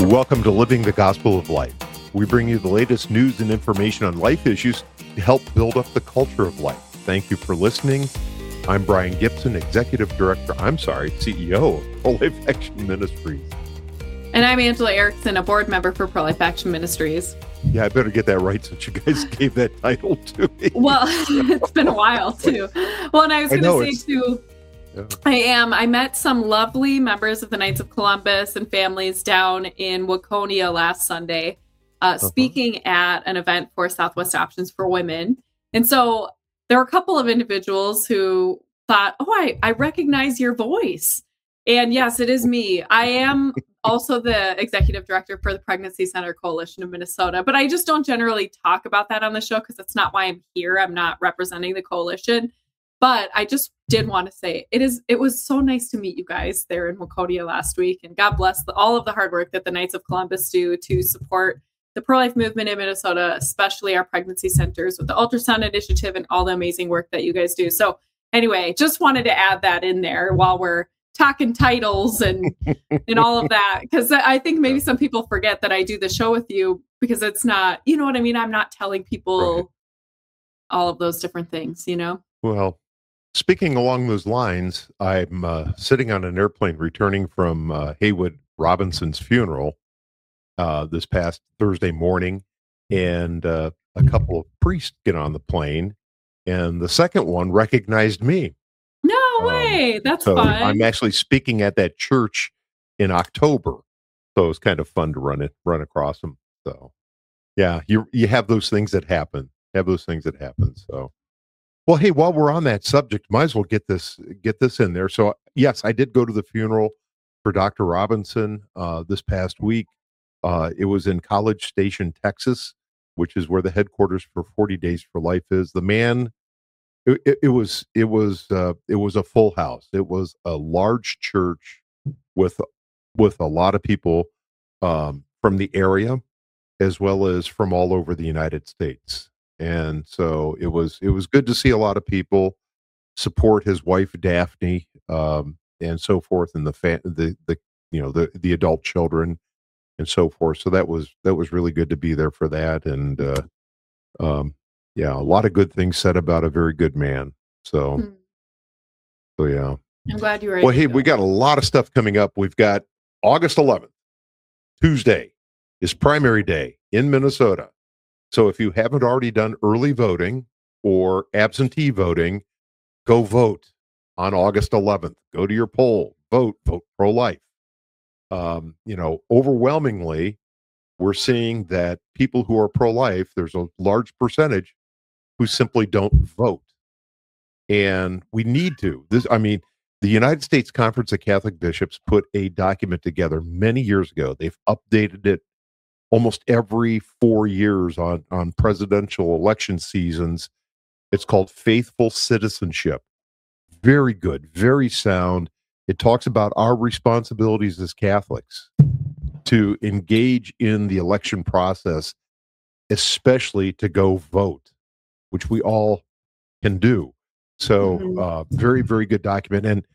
Welcome to Living the Gospel of Life. We bring you the latest news and information on life issues to help build up the culture of life. Thank you for listening. I'm Brian Gibson, CEO of Pro-Life Action Ministries. And I'm Angela Erickson, a board member for Pro-Life Action Ministries. Yeah, I better get that right since you guys gave that title to me. Well, it's been a while, too. Well, and I was going to say, too, I met some lovely members of the Knights of Columbus and families down in Waconia last Sunday, speaking at an event for Southwest Options for Women. And so there were a couple of individuals who thought, I recognize your voice. And yes, it is me. I am also the executive director for the Pregnancy Center Coalition of Minnesota, but I just don't generally talk about that on the show because that's not why I'm here. I'm not representing the coalition, but I just did want to say it was so nice to meet you guys there in Waconia last week, and God bless all of the hard work that the Knights of Columbus do to support the pro-life movement in Minnesota, especially our pregnancy centers with the ultrasound initiative and all the amazing work that you guys do. So anyway, just wanted to add that in there while we're talking titles and all of that, because I think maybe some people forget that I do the show with you because it's not, you know what I mean? I'm not telling people all of those different things, you know? Well, speaking along those lines, I'm sitting on an airplane returning from Haywood Robinson's funeral this past Thursday morning, and a couple of priests get on the plane, and the second one recognized me. No way. That's fun. I'm actually speaking at that church in October. So it's kind of fun to run across them. So yeah, you have those things that happen. So, well, hey, while we're on that subject, might as well get this in there. So yes, I did go to the funeral for Dr. Robinson this past week. It was in College Station, Texas, which is where the headquarters for 40 Days for Life is. The man, it was a full house. It was a large church with a lot of people from the area as well as from all over the United States. And so it was good to see a lot of people support his wife Daphne and so forth, and the adult children and so forth. So that was really good to be there for that. And yeah, a lot of good things said about a very good man. So yeah. I'm glad you were. Well, hey, we got a lot of stuff coming up. We've got August 11th, Tuesday, is primary day in Minnesota. So if you haven't already done early voting or absentee voting, go vote on August 11th. Go to your poll, vote pro-life. Overwhelmingly, we're seeing that people who are pro-life, there's a large percentage who simply don't vote. And we need to. The United States Conference of Catholic Bishops put a document together many years ago. They've updated it almost every 4 years on presidential election seasons. It's called Faithful Citizenship. Very good, very sound. It talks about our responsibilities as Catholics to engage in the election process, especially to go vote, which we all can do. So very, very good document. And,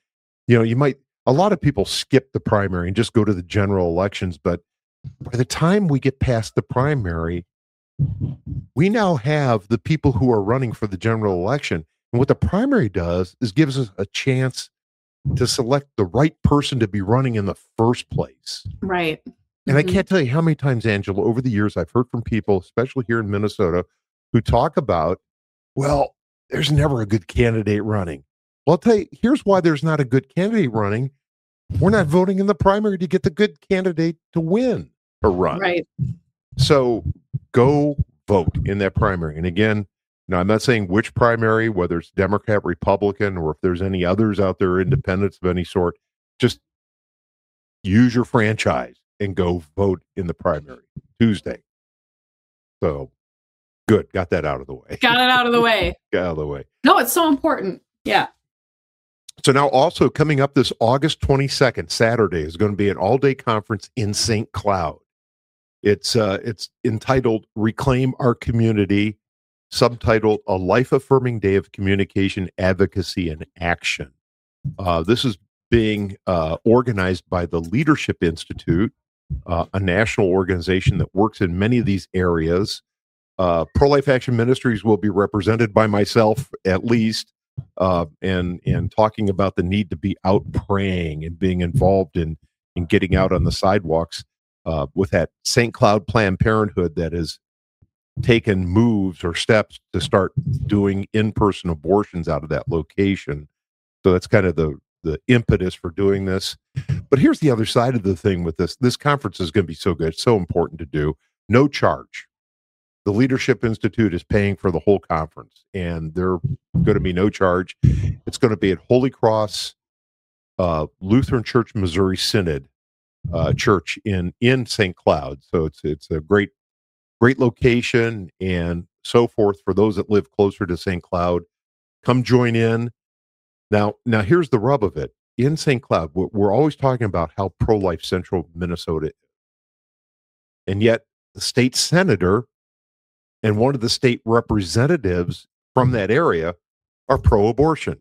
a lot of people skip the primary and just go to the general elections. But by the time we get past the primary, we now have the people who are running for the general election. And what the primary does is gives us a chance to select the right person to be running in the first place. Right. And I can't tell you how many times, Angela, over the years, I've heard from people, especially here in Minnesota, who talk about, well, there's never a good candidate running. Well, I'll tell you, here's why there's not a good candidate running. We're not voting in the primary to get the good candidate to win or run. Right. So go vote in that primary. And again, I'm not saying which primary, whether it's Democrat, Republican, or if there's any others out there, independents of any sort, just use your franchise and go vote in the primary Tuesday. So good. Got that out of the way. Got it out of the way. Got out of the way. No, it's so important. Yeah. So now also coming up this August 22nd, Saturday, is going to be an all-day conference in St. Cloud. It's entitled Reclaim Our Community, subtitled A Life-Affirming Day of Communication, Advocacy, and Action. This is being organized by the Leadership Institute a national organization that works in many of these areas. Pro-Life Action Ministries will be represented by myself, at least, and talking about the need to be out praying and being involved in getting out on the sidewalks with that St. Cloud Planned Parenthood that has taken moves or steps to start doing in-person abortions out of that location. So that's kind of the impetus for doing this. But here's the other side of the thing with this. This conference is going to be so good. It's so important to do. No charge. The Leadership Institute is paying for the whole conference, and they're going to be no charge. It's going to be at Holy Cross Lutheran Church, Missouri Synod Church in St. Cloud. So it's a great location and so forth for those that live closer to St. Cloud. Come join in. Now here's the rub of it. In St. Cloud, we're always talking about how pro-life central Minnesota is. And yet the state senator and one of the state representatives from that area are pro-abortion.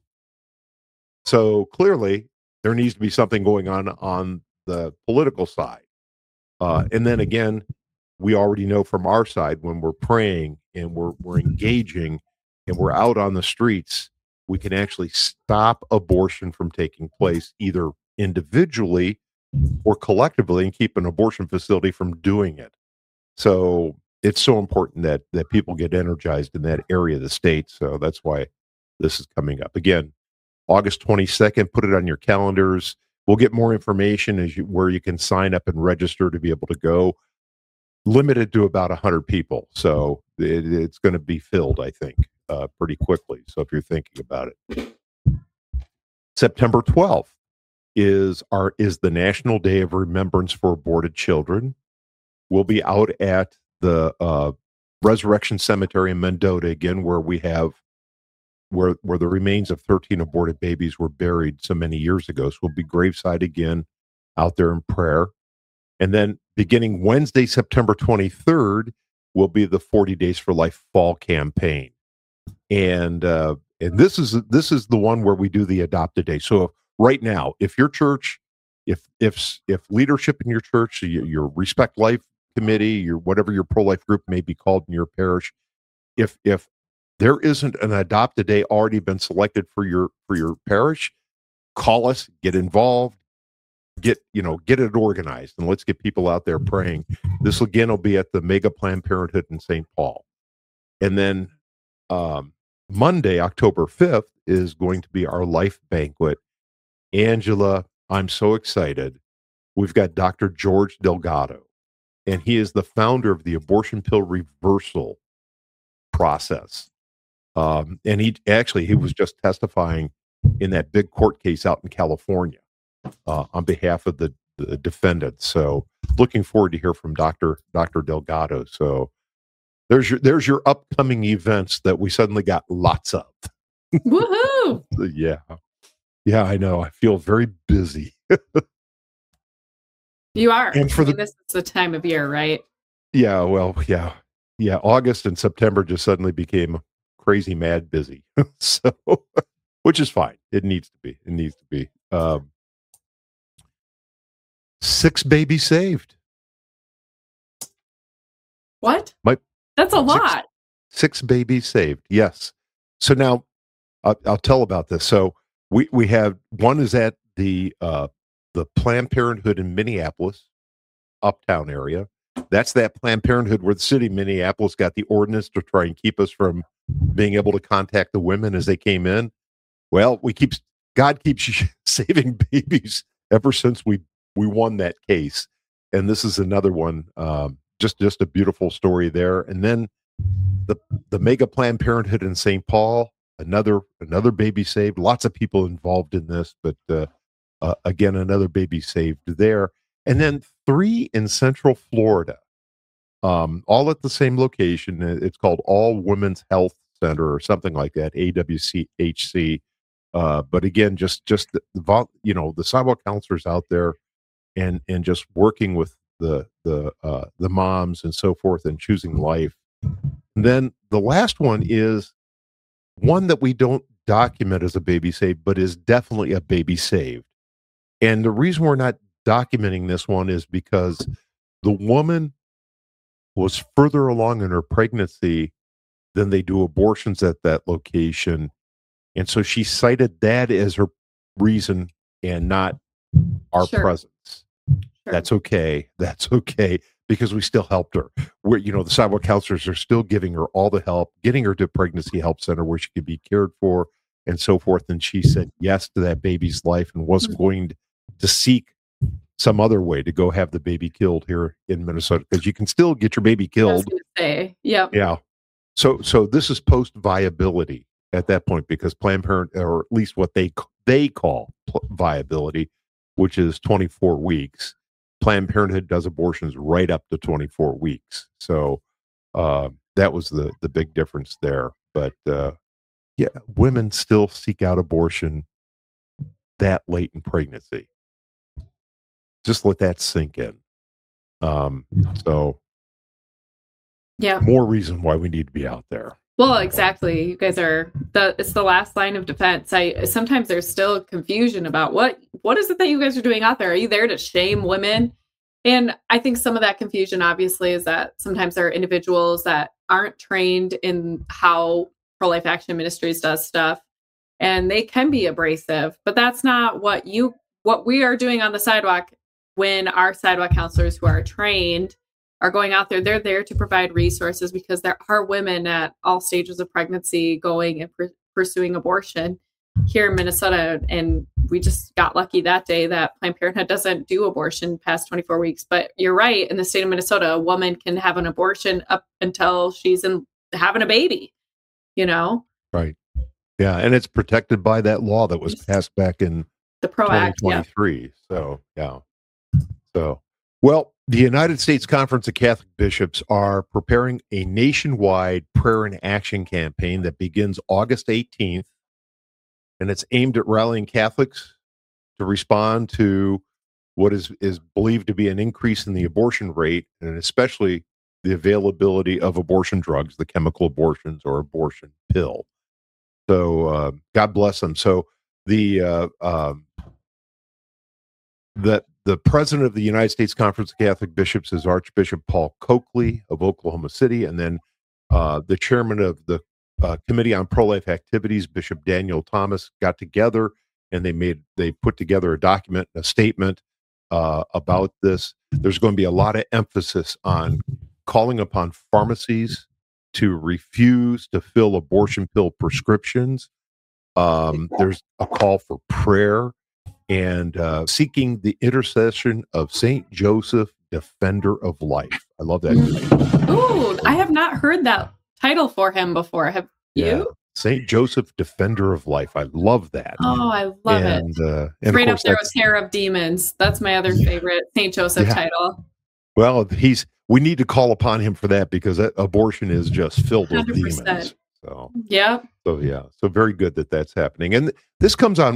So clearly there needs to be something going on the political side. And then again, we already know from our side, when we're praying and we're engaging and we're out on the streets, we can actually stop abortion from taking place either individually or collectively and keep an abortion facility from doing it. So it's so important that people get energized in that area of the state. So that's why this is coming up. Again, August 22nd, put it on your calendars. We'll get more information where you can sign up and register to be able to go. Limited to about 100 people. So it's going to be filled, I think, pretty quickly. So if you're thinking about it. September 12th is the National Day of Remembrance for Aborted Children. We'll be out at the Resurrection Cemetery in Mendota again, where we have where the remains of 13 aborted babies were buried so many years ago. So we'll be graveside again, out there in prayer. And then beginning Wednesday, September 23rd, will be the 40 Days for Life fall campaign. And this is the one where we do the Adopt a Day. So right now, if your church, if leadership in your church, your Respect Life committee, your whatever your pro-life group may be called in your parish, if there isn't an Adopt a Day already been selected for your parish, call us, get involved, get it organized, and let's get people out there praying. This again will be at the Mega Planned Parenthood in St. Paul. And then Monday, October 5th, is going to be our life banquet. Angela, I'm so excited. We've got Dr. George Delgado, and he is the founder of the abortion pill reversal process. And he was just testifying in that big court case out in California on behalf of the defendants. So looking forward to hear from Dr. Delgado. So there's your upcoming events that we suddenly got lots of. Woohoo! Yeah, I know. I feel very busy. You are. And this is the time of year, right? Yeah, well, yeah. August and September just suddenly became crazy, mad busy. So, which is fine. It needs to be. 6 babies saved. What? That's a lot. 6 babies saved. Yes. So now I'll tell about this. So we have one is at the Planned Parenthood in Minneapolis, uptown area. That's that Planned Parenthood where the city of Minneapolis got the ordinance to try and keep us from being able to contact the women as they came in. Well, God keeps saving babies ever since we won that case. And this is another one, just a beautiful story there. And then the Mega Planned Parenthood in St. Paul, another baby saved. Lots of people involved in this, but again, another baby saved there. And then 3 in Central Florida, all at the same location. It's called All Women's Health Center or something like that, AWCHC. But again, just the sidewalk counselors out there and just working with the moms and so forth and choosing life. And then the last one is one that we don't document as a baby saved, but is definitely a baby saved. And the reason we're not documenting this one is because the woman was further along in her pregnancy than they do abortions at that location. And so she cited that as her reason and not our presence. Sure. That's okay. That's okay. Because we still helped her. Where, the sidewalk counselors are still giving her all the help, getting her to pregnancy help center where she could be cared for and so forth. And she said yes to that baby's life and wasn't going to seek some other way to go have the baby killed here in Minnesota, because you can still get your baby killed. Yep. Yeah. So this is post viability at that point, because Planned Parenthood, or at least what they call viability, which is 24 weeks. Planned Parenthood does abortions right up to 24 weeks. So that was the big difference there. But yeah, women still seek out abortion that late in pregnancy. Just let that sink in. So yeah, more reason why we need to be out there. Well, exactly. You guys it's the last line of defense. Sometimes there's still confusion about what is it that you guys are doing out there? Are you there to shame women? And I think some of that confusion obviously is that sometimes there are individuals that aren't trained in how Pro-Life Action Ministries does stuff, and they can be abrasive, but that's not what we are doing on the sidewalk. When our sidewalk counselors who are trained are going out there, they're there to provide resources, because there are women at all stages of pregnancy going and pursuing abortion here in Minnesota. And we just got lucky that day that Planned Parenthood doesn't do abortion past 24 weeks. But you're right. In the state of Minnesota, a woman can have an abortion up until she's having a baby, Right. Yeah. And it's protected by that law that was passed back in the PRO Act, 2023. Yeah. So, yeah. So, well, the United States Conference of Catholic Bishops are preparing a nationwide prayer and action campaign that begins August 18th, and it's aimed at rallying Catholics to respond to what is believed to be an increase in the abortion rate, and especially the availability of abortion drugs, the chemical abortions or abortion pill. So, God bless them. So, the president of the United States Conference of Catholic Bishops is Archbishop Paul Coakley of Oklahoma City. And then the chairman of the Committee on Pro-Life Activities, Bishop Daniel Thomas, got together and they put together a statement about this. There's going to be a lot of emphasis on calling upon pharmacies to refuse to fill abortion pill prescriptions. There's a call for prayer and seeking the intercession of Saint Joseph, Defender of Life. I love that title. Ooh, I have not heard that title for him before. Have you? Saint Joseph, Defender of Life. I love that. Oh, I love it. And right up there with Terror of Demons. That's my other favorite Saint Joseph title. Well, we need to call upon him for that, because abortion is just filled 100%. With demons. So yeah. So very good that that's happening, and this comes on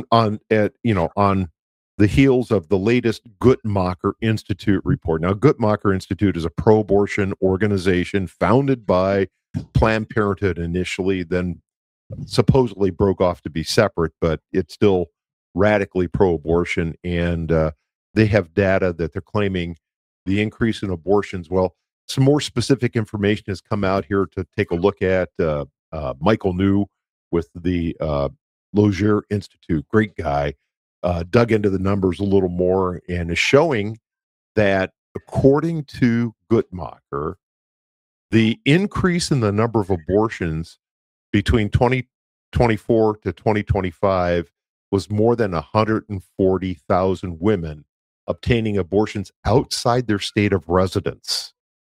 the heels of the latest Guttmacher Institute report. Now, Guttmacher Institute is a pro-abortion organization founded by Planned Parenthood initially, then supposedly broke off to be separate, but it's still radically pro-abortion, and they have data that they're claiming the increase in abortions. Well, some more specific information has come out here to take a look at. Michael New with the Lozier Institute, great guy, dug into the numbers a little more and is showing that according to Guttmacher, the increase in the number of abortions between 2024 to 2025 was more than 140,000 women obtaining abortions outside their state of residence.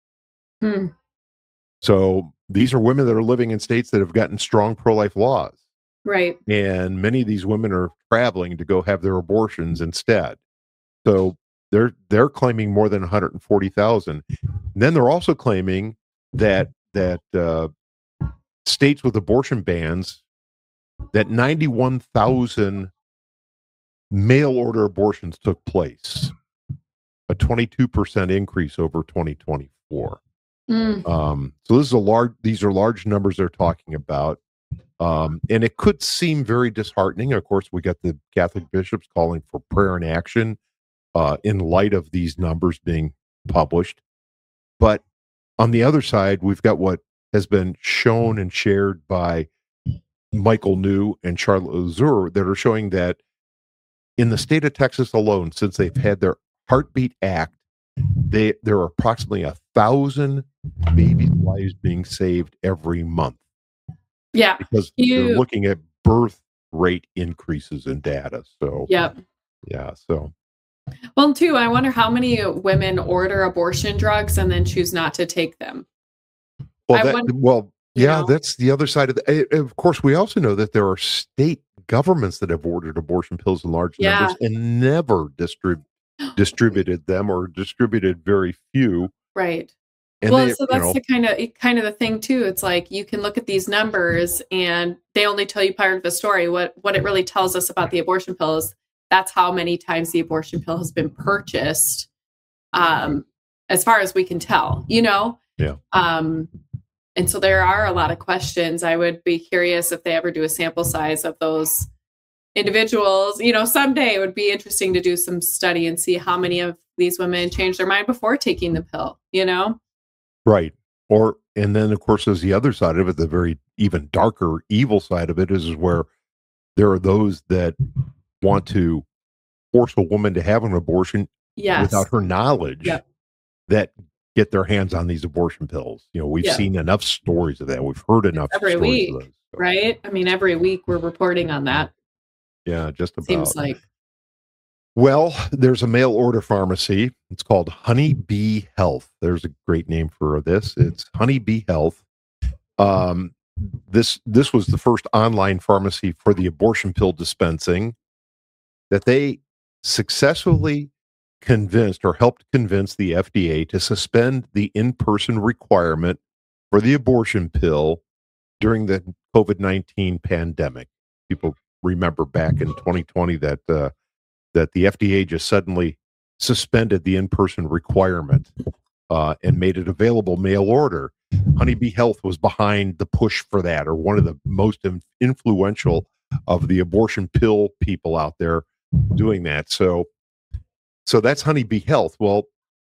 So these are women that are living in states that have gotten strong pro-life laws. Right. And many of these women are traveling to go have their abortions instead. So they're claiming more than 140,000. Then they're also claiming that states with abortion bans, that 91,000 mail order abortions took place, a 22% increase over 2024. So these are large numbers they're talking about. And it could seem very disheartening. Of course, we got the Catholic bishops calling for prayer and action. in light of these numbers being published. But on the other side, we've got what has been shown and shared by Michael New and Charlotte Lazur that are showing that in the state of Texas alone, since they've had their Heartbeat Act, there are approximately 1,000 babies' lives being saved every month. Yeah. Because they're looking at birth rate increases in data. So, yeah. So. Well, too, I wonder how many women order abortion drugs and then choose not to take them. Well, that's the other side of it. Of course, we also know that there are state governments that have ordered abortion pills in large numbers and never distributed them, or distributed very few. Right. And well, so that's the kind of the thing too. It's like you can look at these numbers and they only tell you part of the story. What it really tells us about the abortion pill is that's how many times the abortion pill has been purchased, as far as we can tell, Yeah. And so there are a lot of questions. I would be curious if they ever do a sample size of those individuals. Someday it would be interesting to do some study and see how many of these women changed their mind before taking the pill, Right. And then, of course, there's the other side of it, the very even darker, evil side of it is where there are those that want to force a woman to have an abortion without her knowledge that get their hands on these abortion pills. We've seen enough stories of that. We've heard enough every stories week, of those, so. Right? I mean, every week we're reporting on that. Yeah, just about. Seems like. Well, there's a mail order pharmacy. It's called Honeybee Health. There's a great name for this. It's Honeybee Health. This was the first online pharmacy for the abortion pill dispensing that they successfully convinced or helped convince the FDA to suspend the in-person requirement for the abortion pill during the COVID-19 pandemic. People remember back in 2020 that the FDA just suddenly suspended the in-person requirement and made it available mail order. Honeybee Health was behind the push for that, or one of the most influential of the abortion pill people out there doing that. So that's Honeybee Health. Well,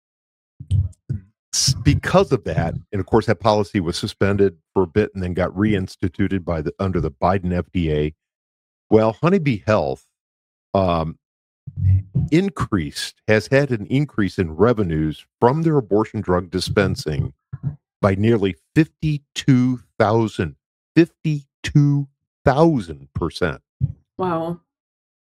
because of that, and of course that policy was suspended for a bit and then got reinstituted under the Biden FDA. Well, Honeybee Health has had an increase in revenues from their abortion drug dispensing by nearly 52,000%. Wow.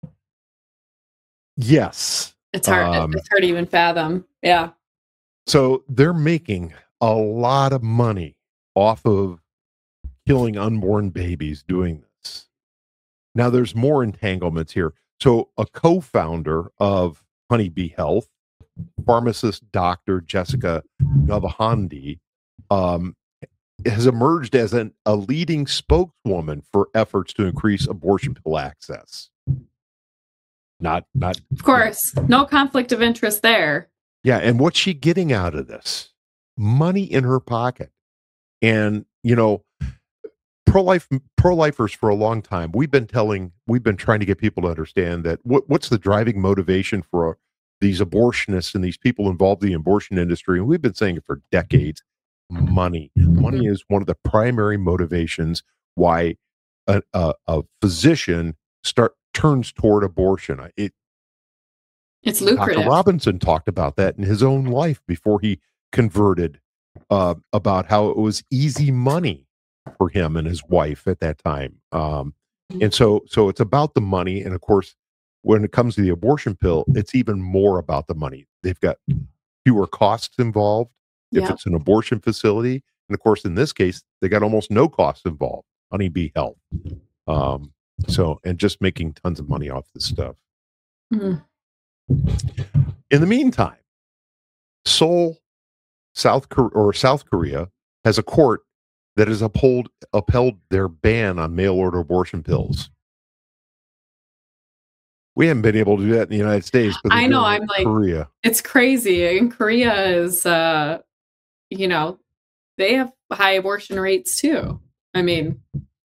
Yes. It's hard to even fathom. Yeah. So they're making a lot of money off of killing unborn babies doing this. Now, there's more entanglements here. So a co-founder of Honeybee Health, pharmacist Dr. Jessica Navahandi, has emerged as a leading spokeswoman for efforts to increase abortion pill access. Not of course, no conflict of interest there. Yeah, and what's she getting out of this? Money in her pocket. And pro-lifers for a long time, we've been trying to get people to understand that what's the driving motivation for these abortionists and these people involved in the abortion industry, and we've been saying it for decades. Money is one of the primary motivations why a physician turns toward abortion. It's lucrative. Dr. Robinson talked about that in his own life before he converted, about how it was easy money for him and his wife at that time. And so it's about the money. And of course, when it comes to the abortion pill, it's even more about the money. They've got fewer costs involved if it's an abortion facility. And of course, in this case, they got almost no costs involved. Honeybee Health. And just making tons of money off this stuff. Mm-hmm. In the meantime, Seoul, South Korea has a court that has upheld their ban on mail order abortion pills. We haven't been able to do that in the United States. But I know. I'm like, Korea. It's crazy. And Korea is, they have high abortion rates too. I mean,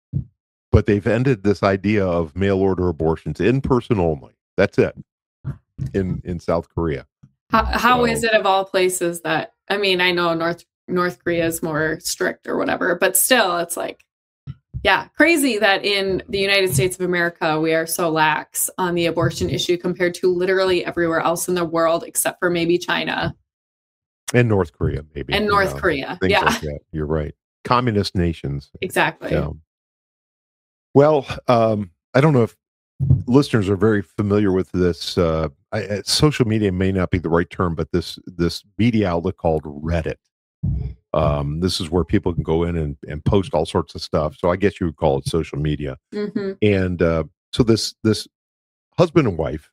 but they've ended this idea of mail order abortions in person only. That's it. in South Korea. How is it of all places that, I mean, I know North Korea is more strict or whatever, but still it's like, yeah, crazy that in the United States of America, we are so lax on the abortion issue compared to literally everywhere else in the world, except for maybe China. And North Korea, maybe. And North Korea. Yeah. Like that. You're right. Communist nations. Exactly. Yeah. Well, I don't know if listeners are very familiar with this. Social media may not be the right term, but this media outlet called Reddit. This is where people can go in and post all sorts of stuff. So I guess you would call it social media. Mm-hmm. And so this husband and wife,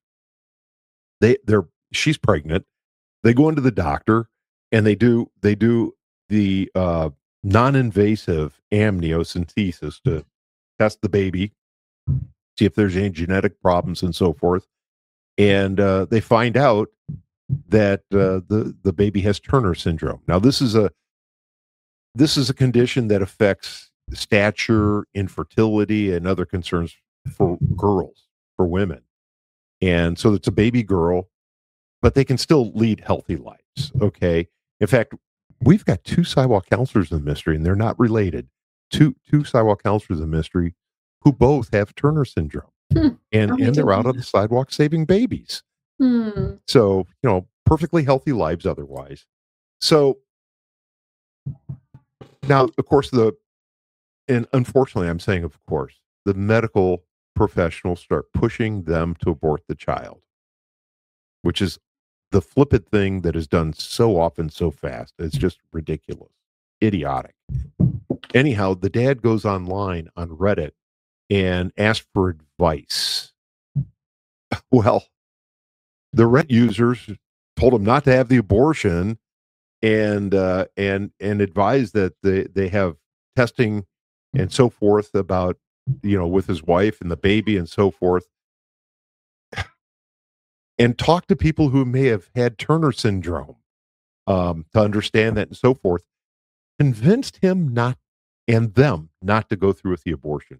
she's pregnant. They go into the doctor and they do the non-invasive amniocentesis to test the baby, see if there's any genetic problems and so forth. And they find out that the baby has Turner syndrome. Now, this is a condition that affects stature, infertility, and other concerns for girls, for women. And so it's a baby girl, but they can still lead healthy lives. Okay. In fact, we've got 2 sidewalk counselors in the ministry, and they're not related. Two sidewalk counselors in the ministry who both have Turner syndrome, and they're out on the sidewalk saving babies. So, perfectly healthy lives otherwise. So now, of course, and unfortunately, I'm saying, of course, the medical professionals start pushing them to abort the child, which is the flippant thing that is done so often, so fast. It's just ridiculous, idiotic. Anyhow, the dad goes online on Reddit and asks for advice. Well, the Reddit users told him not to have the abortion and advised that they have testing and so forth about, with his wife and the baby and so forth. And talk to people who may have had Turner syndrome to understand that and so forth. Convinced him not to go through with the abortion.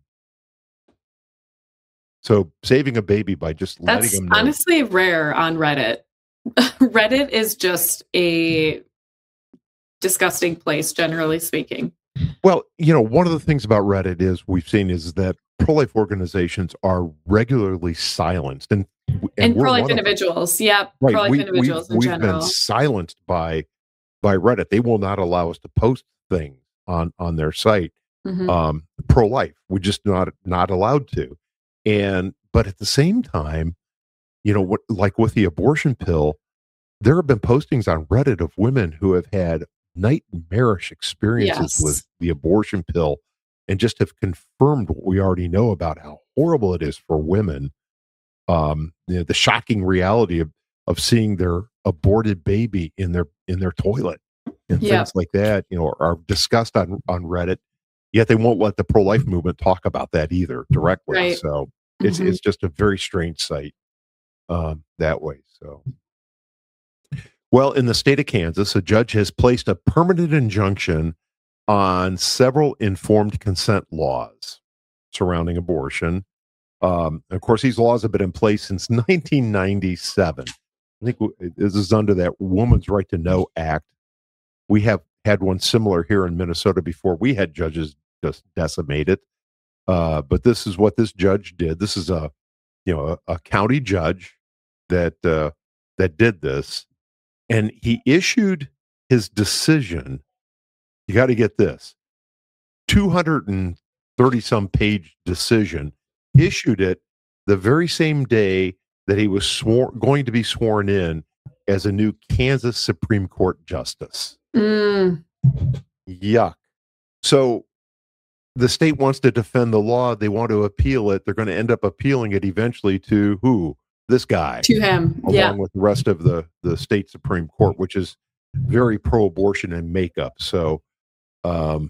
So saving a baby by just letting them know. Honestly rare on Reddit. Reddit is just a disgusting place, generally speaking. Well, one of the things about Reddit we've seen is that pro-life organizations are regularly silenced, and pro-life individuals, right. Pro-life individuals in general. We've been silenced by Reddit. They will not allow us to post things on their site. Mm-hmm. Pro-life, we're just not allowed to. But at the same time, like with the abortion pill, there have been postings on Reddit of women who have had nightmarish experiences with the abortion pill and just have confirmed what we already know about how horrible it is for women. The shocking reality of seeing their aborted baby in their toilet and things like that, are discussed on Reddit. Yet they won't let the pro-life movement talk about that either directly. Right. So it's just a very strange site that way. So, well, in the state of Kansas, a judge has placed a permanent injunction on several informed consent laws surrounding abortion. Of course, these laws have been in place since 1997. I think this is under that Woman's Right to Know Act. We have had one similar here in Minnesota before we had judges just decimate it. But this is what this judge did. This is a county judge that did this, and he issued his decision. You got to get this, 230 some page decision, issued it the very same day that he was going to be sworn in as a new Kansas Supreme Court justice. Yuck. So the state wants to defend the law. They want to appeal it. They're going to end up appealing it eventually to who? This guy. To him. Along with the rest of the state Supreme Court, which is very pro-abortion in makeup. So, so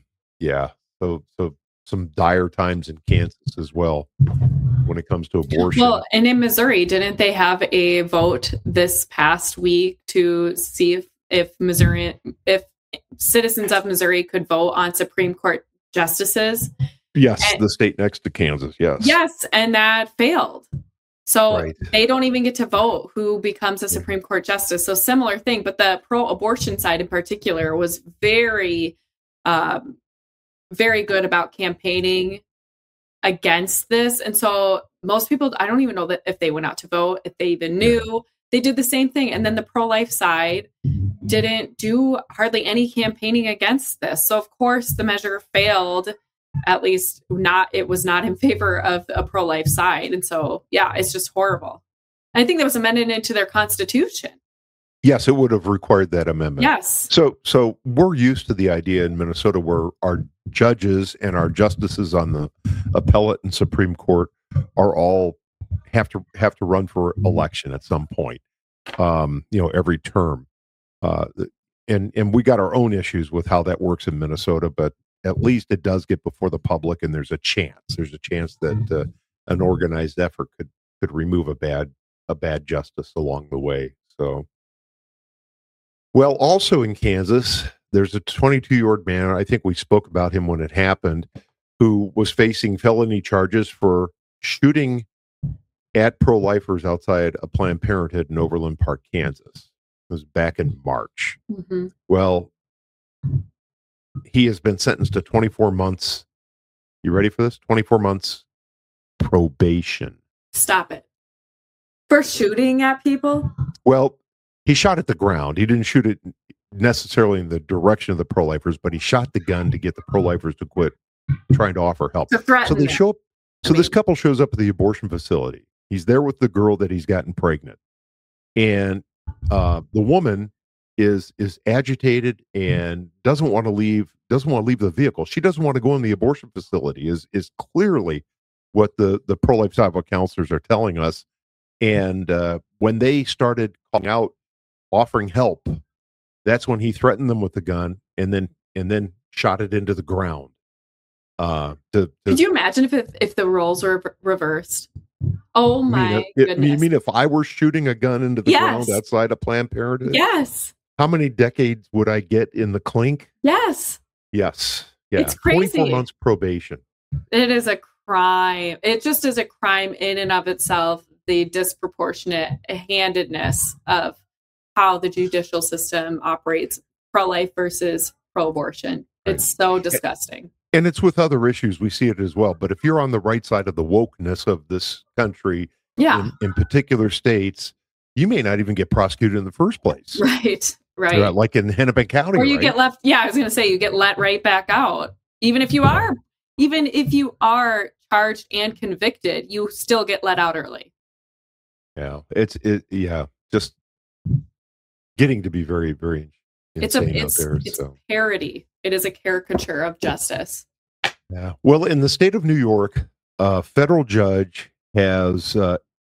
some dire times in Kansas as well when it comes to abortion. Well, and in Missouri, didn't they have a vote this past week to see if citizens of Missouri could vote on Supreme Court justices? Yes, the state next to Kansas. Yes. Yes, and that failed. So they don't even get to vote who becomes a Supreme Court justice. So similar thing, but the pro-abortion side in particular was very, very good about campaigning against this. And so most people, I don't even know that if they went out to vote, if they even knew. They did the same thing. And then the pro-life side didn't do hardly any campaigning against this. So of course the measure failed. At least it was not in favor of a pro-life side. And so, yeah, it's just horrible. I think that was amended into their constitution. Yes, it would have required that amendment. Yes. So we're used to the idea in Minnesota where our judges and our justices on the appellate and Supreme Court are all have to run for election at some point, every term. And we got our own issues with how that works in Minnesota, but at least it does get before the public, and there's a chance that an organized effort could remove a bad justice along the way. So, well, also in Kansas, there's a 22-year-old man, I think we spoke about him when it happened, who was facing felony charges for shooting at pro-lifers outside a Planned Parenthood in Overland Park, Kansas. It was back in March. Mm-hmm. Well, he has been sentenced to 24 months. You ready for this? 24 months probation. Stop it. For shooting at people? Well, he shot at the ground. He didn't shoot it necessarily in the direction of the pro-lifers, but he shot the gun to get the pro-lifers to quit trying to offer help. To threaten so they show up. So this couple shows up at the abortion facility. He's there with the girl that he's gotten pregnant. And the woman is agitated and doesn't want to leave the vehicle. She doesn't want to go in the abortion facility is clearly what the pro-life side counselors are telling us. And when they started calling out, offering help, that's when he threatened them with the gun and then shot it into the ground. Could you imagine if the roles were reversed? Oh my goodness. You mean if I were shooting a gun into the ground outside a Planned Parenthood? Yes. How many decades would I get in the clink? Yes. Yes. Yeah. It's crazy. 24 months probation. It is a crime. It just is a crime in and of itself, the disproportionate handedness of how the judicial system operates, pro-life versus pro-abortion. Right. It's so disgusting. And it's with other issues. We see it as well. But if you're on the right side of the wokeness of this country, in particular states, you may not even get prosecuted in the first place. Right. Like in Hennepin County. Or you get left. Yeah, I was going to say you get let right back out. Even if you are charged and convicted, you still get let out early. Yeah. Just getting to be very, very insane out there. It's parody. It is a caricature of justice. Yeah. Well, in the state of New York, a federal judge has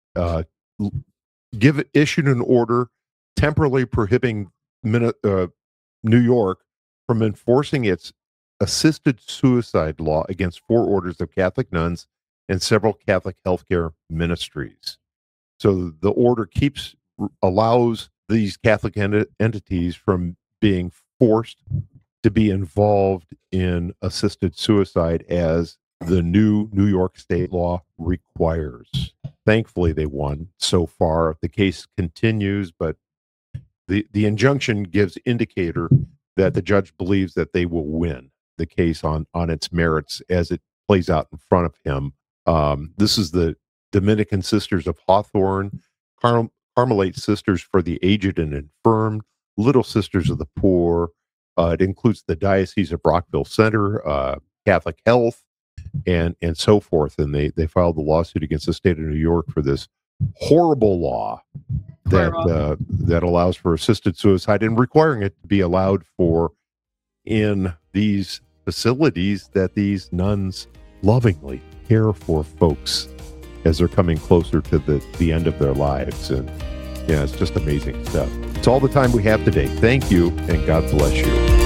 issued an order temporarily prohibiting New York from enforcing its assisted suicide law against 4 orders of Catholic nuns and several Catholic healthcare ministries. So the order allows these Catholic entities from being forced to be involved in assisted suicide as the new New York state law requires. Thankfully, they won so far. The case continues, but the injunction gives indicator that the judge believes that they will win the case on its merits as it plays out in front of him. This is the Dominican Sisters of Hawthorne, Carmelite Sisters for the Aged and Infirmed, Little Sisters of the Poor. It includes the Diocese of Rockville Center, Catholic Health, and so forth. And they filed the lawsuit against the state of New York for this horrible law that allows for assisted suicide and requiring it to be allowed for in these facilities that these nuns lovingly care for folks as they're coming closer to the end of their lives. And yeah, it's just amazing stuff. It's all the time we have today. Thank you, and God bless you.